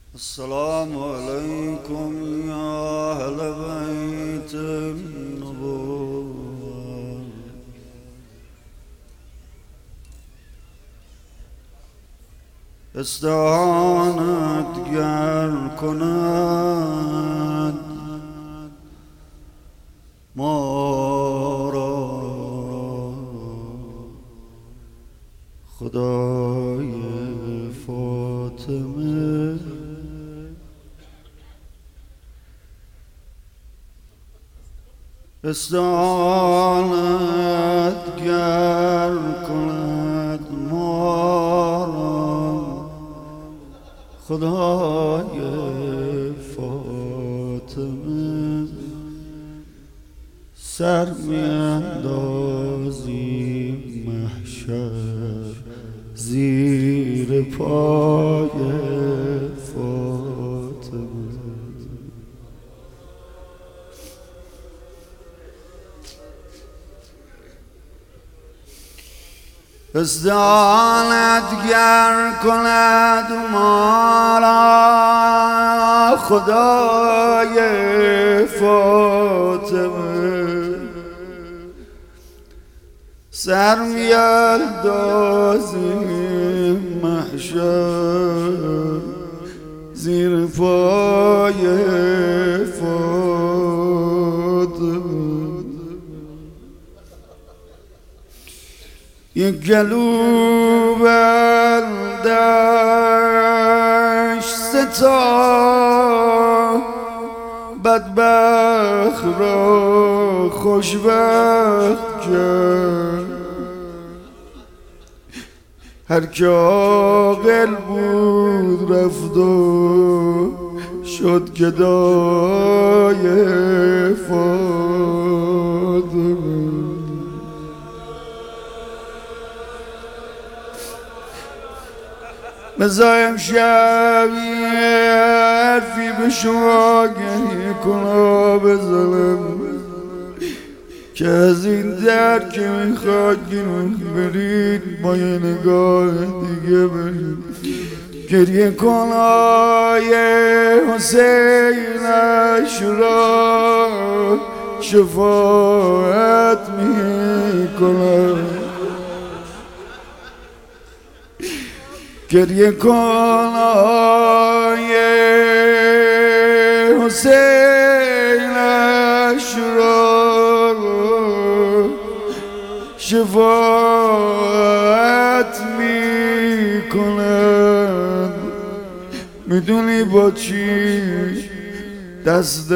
السلام عليكم يا أهل بيت النبوة. استعانت گر کند ما را خدای فاطمه، استعانت گر کند ما را خدای فاطمه، سر میاندازیم محشر زیر پای فاطمه. استعانت گر کند ما را خدای فاطمه، سر میاندازیم محشر زیر پای فاطمه. یک گلو بردش ستا بدبخت را خوشبخت کرد، هر که عاقل بود رفت و شد گدای فاطمه. بزایم شبی حرفی به شما گریه کنا بزنم که از این در که میخواد برید با یه نگاه دیگه برید. گریه کنای حسینش را شفاعت میکنم، گریه کنای حسینش را شفاعت میکند. میدونی با چی؟ دست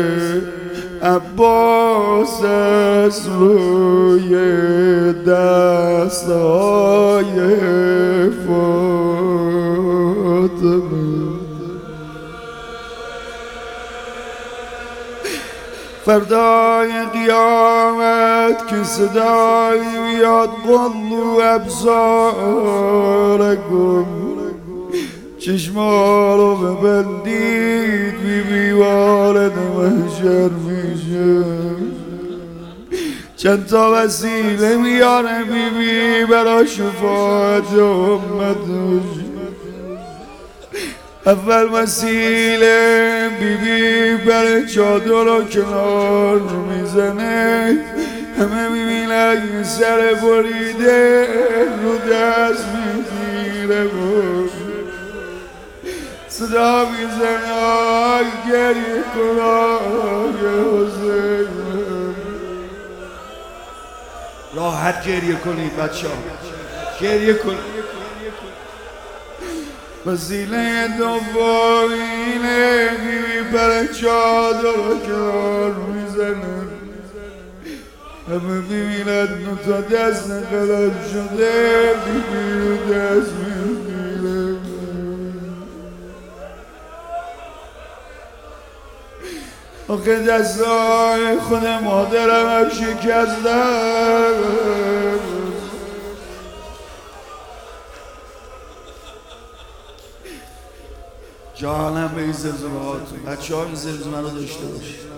عباس از روی دستهای فاطمه. فردای قیامت که صدایی بیاد قلو ابصارکم، چشما رو ببندید بی وارد محشر میشه. چند تا وسیله میاره بی برای شفاعت امت. اول وسیله بی برای چادر رو کنار میزنه، همه میبینن این سر بریده رو دست میگیره، صدا میزنه آی گریه کن آی حسین. راحت گریه کنید بچه ها، گریه کنید. وسیله دومینه میبره چادر رو کنار میزنه، همه میبیند تا دست قلب شده رو دست میگیره. آخه دستای خود مادرم هم شکستن. جانم به این زمزمه هاتون، بچه ها این زمزمه رو داشته باشید.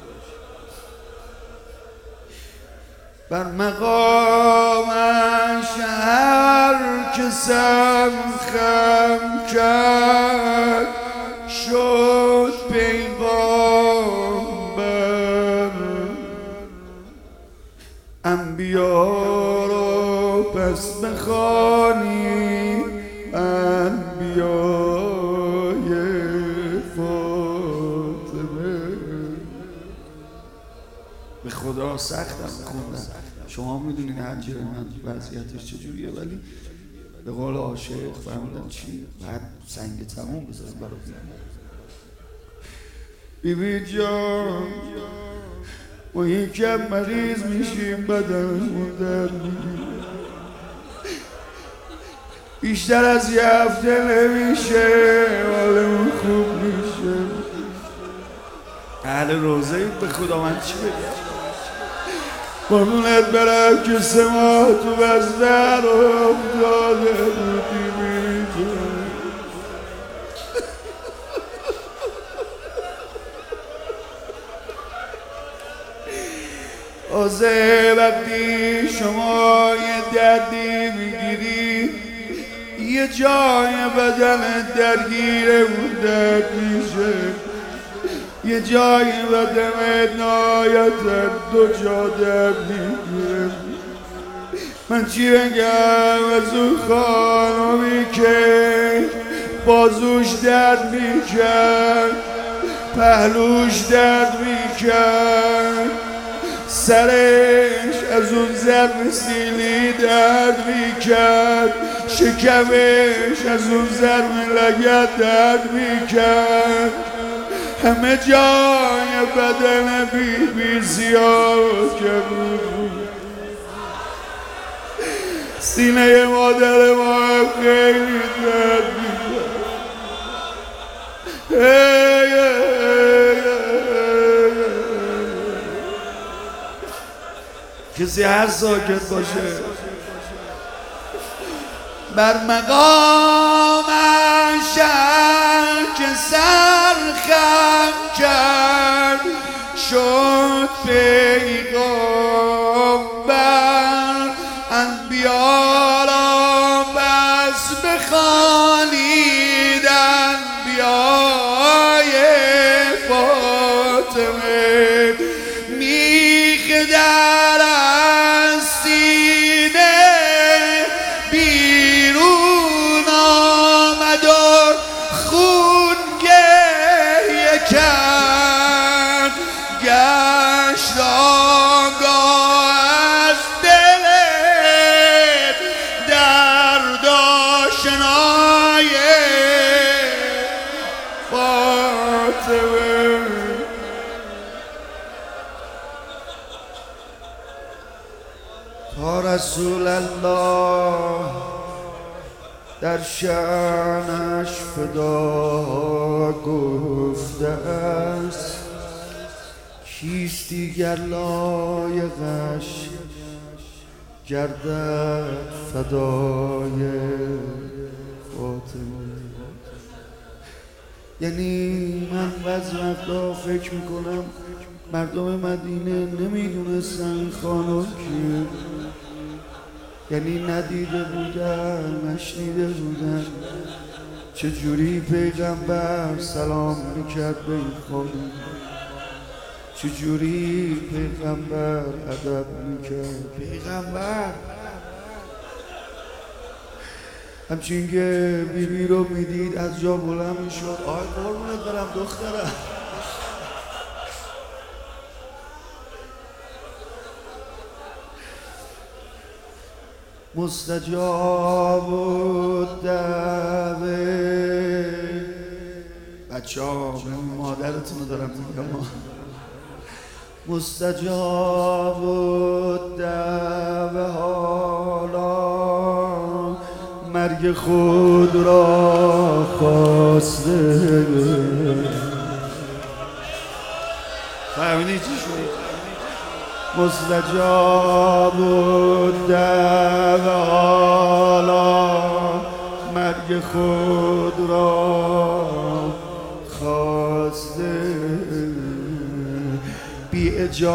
بر مقامش هر کسم خم کرد درست بخوانی انبیای فاطمه. به خدا سختم خوندم، شما میدونین هنجر من وضعیتش چجوریه، ولی به قول عاشق فهمیدم چی بعد سنگ تموم بزنم برای بیبی جان. ما یکم مریض میشیم بدنمون درد میگیره، بیشتر از یه هفته نمیشه حالمون خوب میشه. اهل روزه به خدا من چی بگم؟ قربونت برم که 3 ماه تو بستر افتاده بودی بیجون. آزه وقتی شما یه دردی میگیری یه جای بدن درگیره و درد میشه، یه جای بدن نایت 2 جا درد میگیره. من چی بگم از اون خانمی که بازوش درد میکرد، پهلوش درد میکرد، سرش از اون ضرب سیلی درد میکرد، شکمش از اون ضرب لگد درد میکرد، همه جای بدن بیبی سیاه بود. سینه مادر ما خیلی درد میکرد. کسی هر ساکت باشه. بر مقامش که سرخم کرد شد پیغامبر، انبیا را بس بخوانید انبیای فاطمه. میخ در از سینه بیرون آمد و خون گریه کرد، گشت آگاه از دل درد آشنای فاطمه. تا رسول الله در شأنش فدا گفته است، کیست دیگر لایقش گردد فدای فاطمه. یعنی من بعضی وقتا فکر میکنم مردم مدینه نمیدونستن این خانم کیه، یعنی ندیده بودن نشنیده بودن چجوری پیغمبر سلام میکرد به این خانم، چجوری پیغمبر ادب میکرد. پیغمبر همچین که بیبی رو میدید از جا بلند میشد، آی قربونت برم دخترم. مستجاب الدعوه. بچه ها مادرتون رو دارم میگم. مستجاب الدعوه حالا مرگ خود را خواسته. فهمیدی چی شد؟ مستجاب الدعوه حالا مرگ خود را خواسته. بی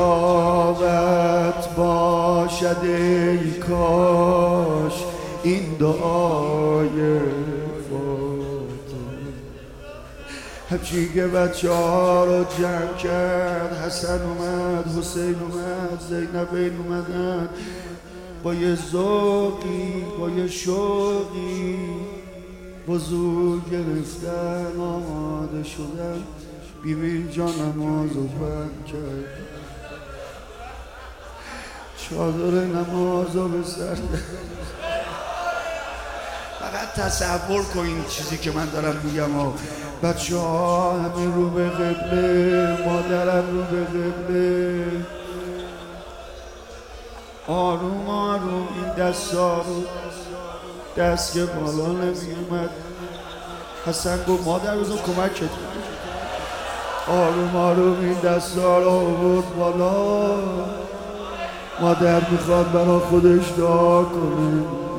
اجابت باشد ای کاش این دعای فاطمه. همچین که بچه ها رو جمع کرد، حسن اومد، حسین اومد، زینبین اومدن، با یه ذوقی با یه شوقی وضو گرفتن آماده شدن بیبی جا نمازو بند کرد چادر نمازو به سر فقط تصور کن این چیزی که من دارم میگم بچه ها همه رو به قبله مادرم رو به قبله آروم آروم این دستا رو دست که بالا نمیومد حسن گفت مادر بزن کمکت آروم آروم این دستا رو آورد بالا مادر میخواد برا خودش دعا کنه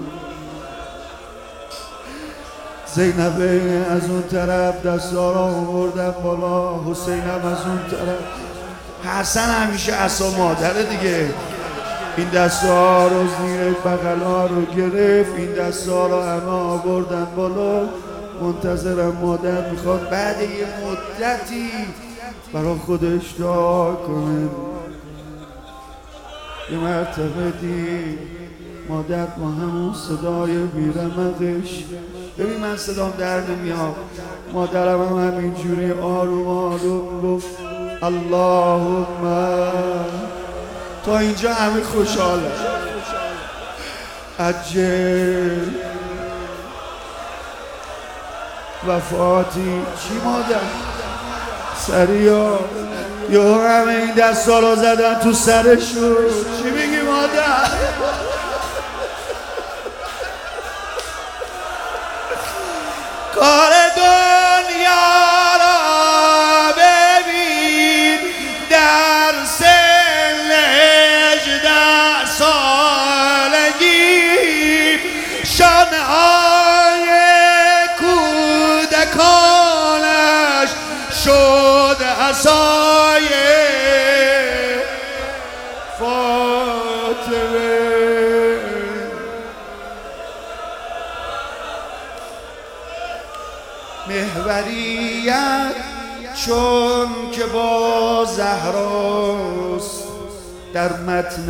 زینبه از اون طرف دستا رو آوردن بالا حسینم از اون طرف حسن همیشه عصا مادره دیگه این دستا رو زیر بغلا رو گرفت این دستا رو همه آوردن بالا منتظرم مادر میخواد بعد یه مدتی برا خودش دعا کنه یه مرتبه دید مادر با همون صدای بیرمقش ببین من صدام در نمیاد مادرم هم همینجوری آروم آروم گفت اللهم تا اینجا همه خوشحاله عجل وفاتی چی مادر سریا یا همه این دستا رو زدن تو سرشون چی میگی مادر کار دنیا را ببین در سن 18 سالگی شانه‌های کودکانش شد عصای فاطمه محوریت چون که با زهراست در متن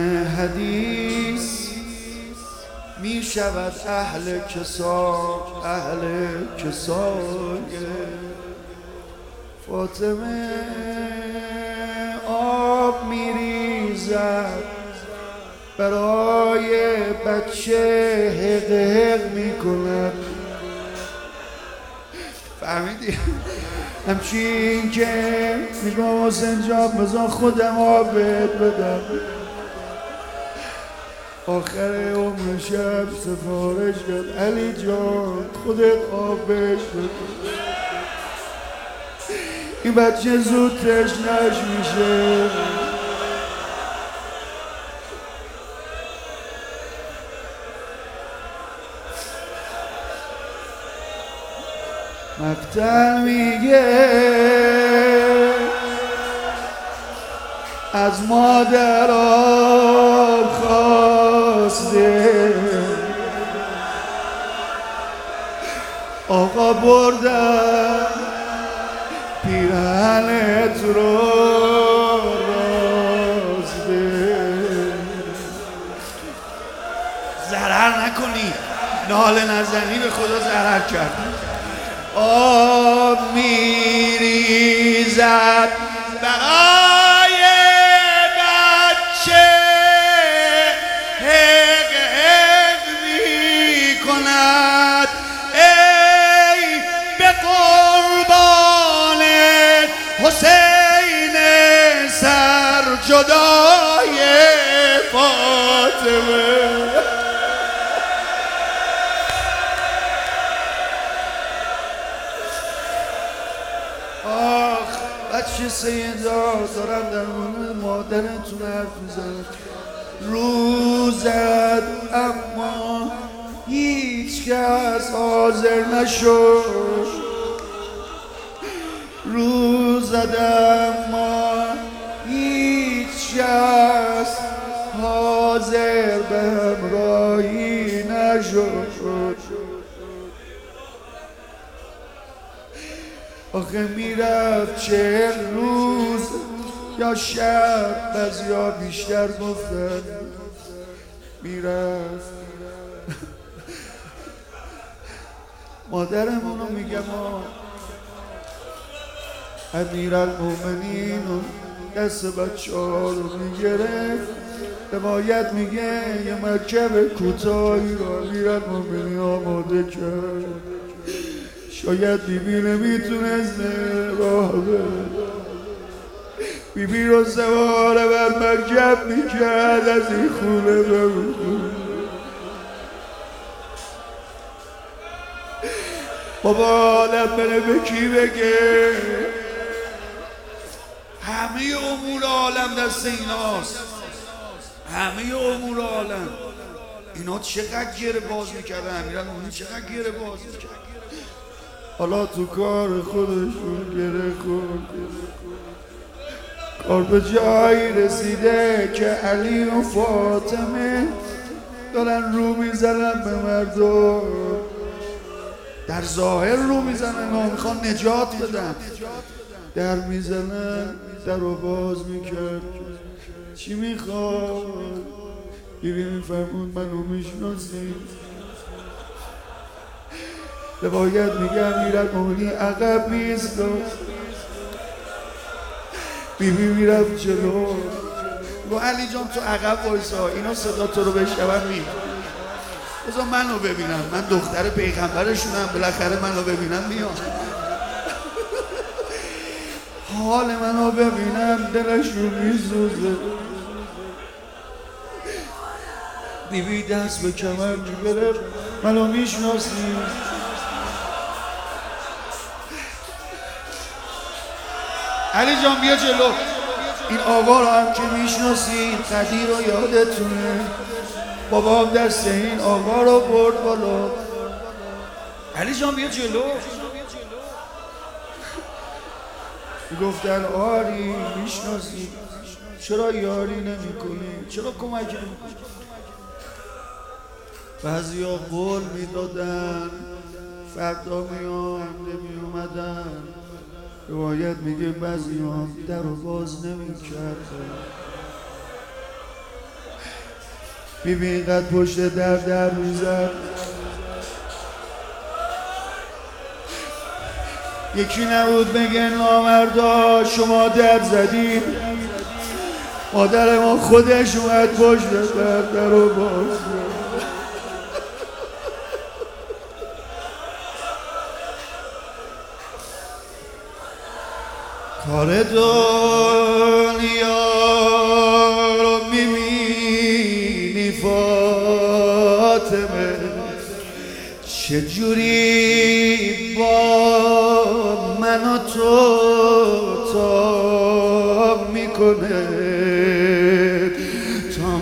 حدیث می شود اهل کسای فاطمه آب می ریزد برای بچه حق حق می کند فهمیدی؟ همچین که میگم حسین جان بذار خودم آب بهت بدم آخر عمر شب سفارش کرد علی جان خودت آب بهش بده این بچه زود تشنش میشه مقتل میگه از مادرم خواسته آقا بردن پیرهنت رو رازده ضرر نکنی ناله نزنی به خدا ضرر کرد آب میریزد برای بچه حق حق میکند ای به قربان حسین سر جدای فاطمه بچه سیدا دارن در مورد مادرتون حرف میزنن روزد اما هیچ کس حاضر نشد روزد اما هیچ کس حاضر به همراهی نشد آخه میرفت 40 روز یا شب بعضیا بیشتر گفتن میرفت. مادرمونو میگم امیرالمومنین دست بچه ها رو میگرفت. روایت میگه یه مرکب کوتاهی رو امیرالمومنین آماده کرد. شاید بیبی نمیتونست راه بره. بیبی رو سواره بر مرکب میکرد از این خونه به اون خونه. بابا آدم بره به کی بگه؟ همه امور عالم دست ایناست. همه امور عالم. اینا چقدر گره باز میکردن. امیرالمومنین چقدر گره باز میکردن. حالا تو کار خودشون گره خورد. کار به جایی رسیده که علی و فاطمه دارن رو میزنن به مردم. در ظاهر رو میزنن، میخوان نجات بدن. در میزنن، در رو باز میکرد. چی میخواد؟ بیبی میفرمون منو میشناسی؟ روایت میگه امیرالمومنین عقب میایستاد. بیبی میرفت جلو. گو علی جان تو عقب وایسا، اینا صدا تو رو بشنون میاد. بذار منو ببینم، من دختر پیغمبرشونم، بالاخره منو ببینم میاد. حال منو ببینم دلشون میسوزه. بیبی دست به کمر میگرفت منو میشناسی؟ علی جان بیا جلو. این آقا رو هم که میشناسی، قدیر رو یادتونه؟ بابام دست این آقا رو برد بالا. علی جان بیا جلو. میگفتن آری میشناسی، چرا یاری نمی کنی؟ چرا کمک نمی کنی؟ بعضی ها قول میدادن فردا میان نمی اومدن. روایت میگه بعضی ها در رو باز نمی کردن. بیبی اینقدر پشت در میزد. یکی نبود بگه نامردا شما در زدید. مادر ما خودش اومد پشت در رو باز کرد. کار دنیا رو میبینی فاطمه چجوری با من و تو تا میکنه. تا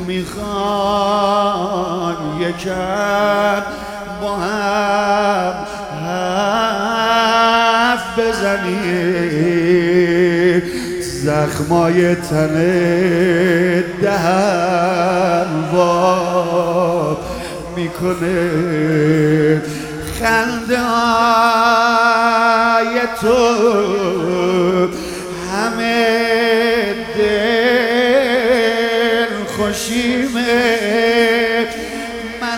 میخوام یکم با هم حرف بزنیم. زخمای تن دهن وا میکنه. خنده های تو همه دل خوشیمه. من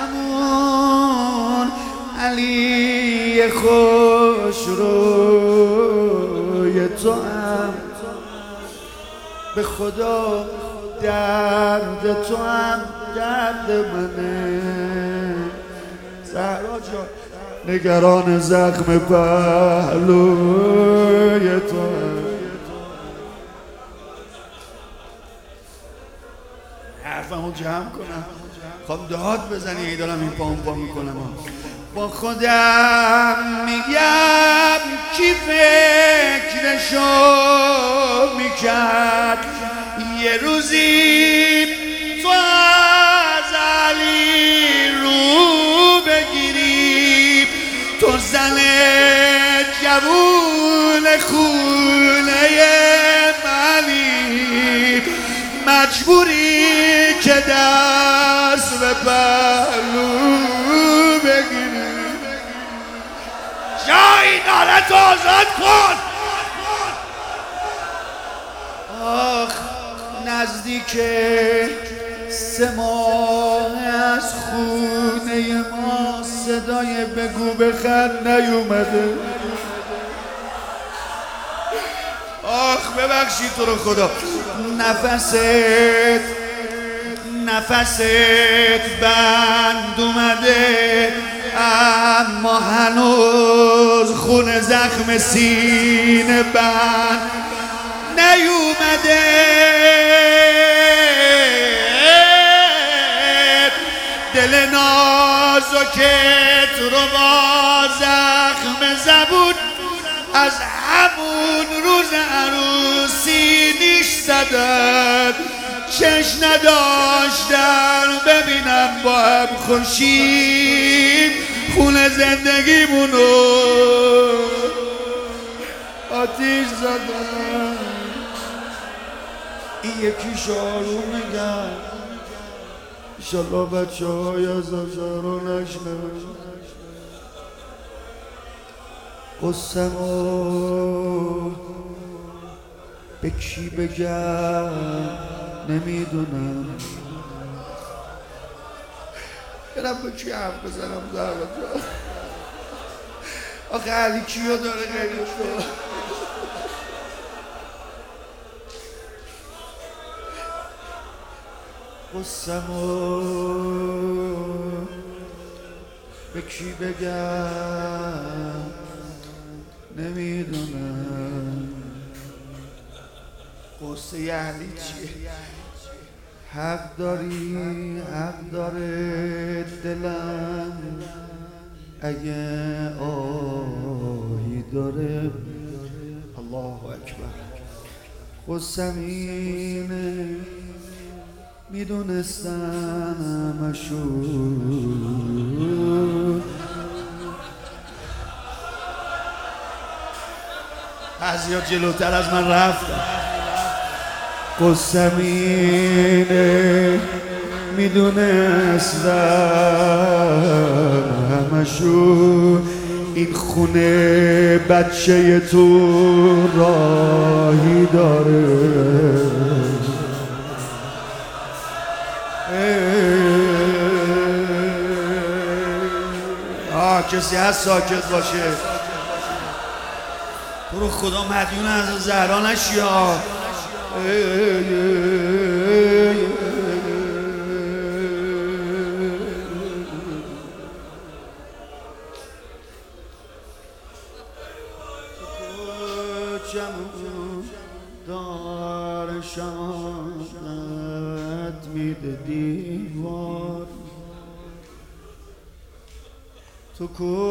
همون علی خوش روی تو هم. به خدا درد تو هم درد منه. زهرا جان نگران زخم پهلوی تو هم. حرفمو جمع کنم، خواهم داد بزنی. ای دارم این پا میکنم. با خودم میگم کی فکرشو میکرد یه روزی تو از علی رو بگیری. تو زن جوون خونه منی، مجبوری که دست به پهلو بگیری. جایی دارت آزاد کن. آخ نزدیک 3 ماه صدای بگو بخر نیومده. آخ ببخشید تو رو خدا. نفست بند اومده اما هنوز خون زخم سینه بند نیومده. دل نازکت رو با زخم زبون از همون روز عروسی نیش زدن. چشم نداشتن ببینم با هم خوشیم خون زندگیمونو آتیش زدن. این یکیش آروم میگن انشالله بچه های از رو نشنون. قصه‌مو به کی بگم نمیدونم. برم با کی حرف بزنم زهرا جان؟ آخه علی کیو داره غیرش رو؟ قصه‌مو به کی بگم نمیدونم. قصه یعنی چیه؟ حق داری، حق داره دلم اگه آهی داره. الله اکبر. قصه‌م اینه میدونستم همشون بعضیا جلوتر از من رفتن. قصه‌م اینه میدونستم همشون این خونه بچه تو راهی داره. کسی هست ساکت باشه؟ تو رو خدا مدیون از زهرا نشی ها. دار شادت میده دیوار تو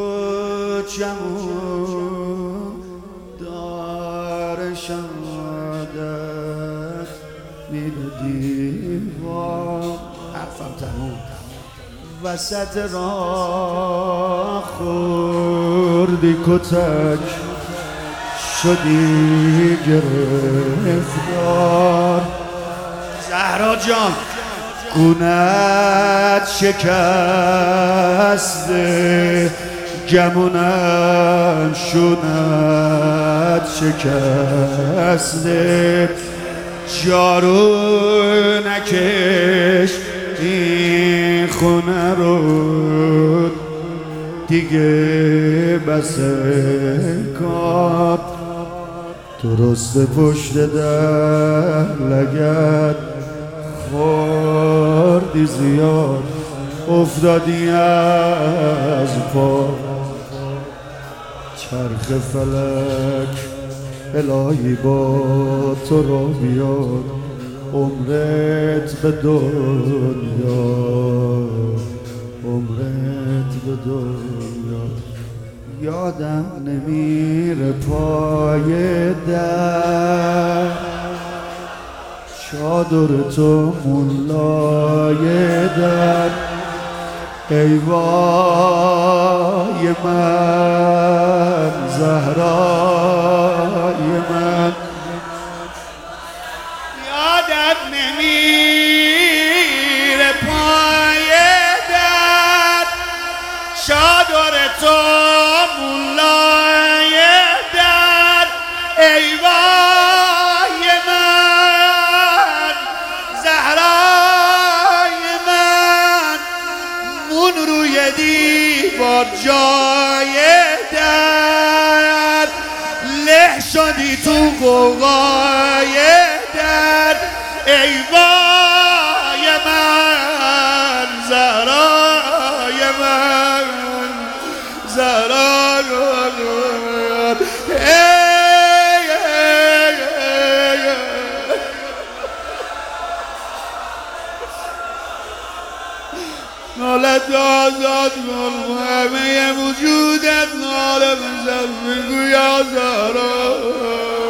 کوچمون دار شادت میده دیوار. حرفم تموم. وسط راه خوردی کتک شدی گرفتار. زهرا جان گونت شکسته گمونم شونت شکسته. جارو نکش این خونه رو دیگه بس کار. درست پشت در لگد خوردی زیاد افتادی از پا. چرخ فلک الهی با تو را بیاد عمرت به دنیا عمرت به دنیا. یادم نمیره پای در چادر تو مولای در. ای وای من زهرای من. یادم نمیره پای در چادر تو مولای در. ای وای من زهرای من. مون روی دیوار بیار جای در، له شدی تو قوقای در، ای وای من زهرای من زهرای من نالت آزاد کن همه وجودت ناله بزن بگو یا زهرا